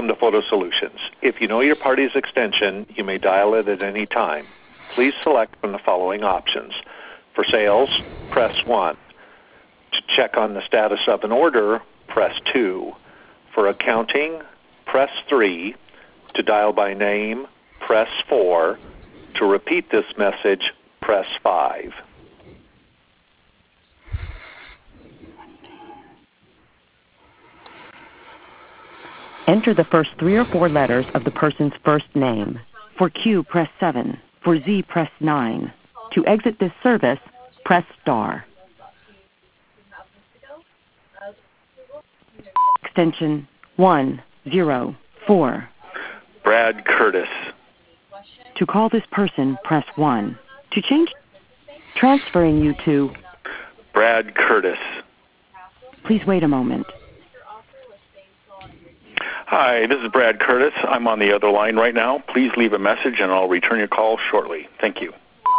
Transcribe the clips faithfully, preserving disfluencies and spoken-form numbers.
Welcome to Photo Solutions. If you know your party's extension, you may dial it at any time. Please select from the following options. For sales, press one. To check on the status of an order, press two. For accounting, press three. To dial by name, press four. To repeat this message, press five. Enter the first three or four letters of the person's first name. For Q, press seven. For Z, press nine. To exit this service, press star. Extension one zero four. Brad Curtis. To call this person, press one. To change, transferring you to Brad Curtis. Please wait a moment. Hi, this is Brad Curtis. I'm on the other line right now. Please leave a message and I'll return your call shortly. Thank you.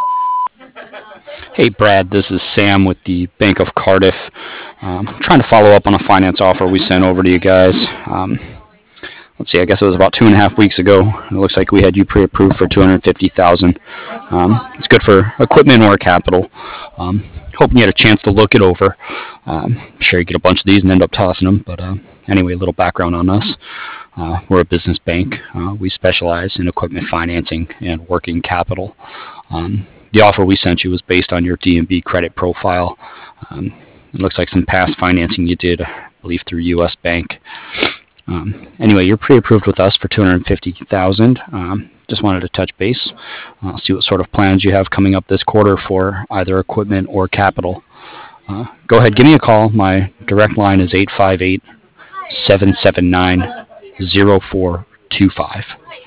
Hey Brad, this is Sam with the Bank of Cardiff. Um, I'm trying to follow up on a finance offer we sent over to you guys. Um, let's see, I guess it was about two and a half weeks ago. It looks like we had you pre-approved for two hundred fifty thousand dollars. Um, it's good for equipment or capital. Um, hoping you had a chance to look it over. Um, I'm sure you get a bunch of these and end up tossing them, but uh, anyway, a little background on us. Uh, we're a business bank. Uh, we specialize in equipment financing and working capital. Um, the offer we sent you was based on your D and B credit profile. Um, it looks like some past financing you did, I believe, through U S Bank. Um, anyway, you're pre-approved with us for two hundred fifty thousand dollars. Um, just wanted to touch base, uh, see what sort of plans you have coming up this quarter for either equipment or capital. Uh, go ahead, give me a call. My direct line is eight five eight, seven seven nine, zero four two five.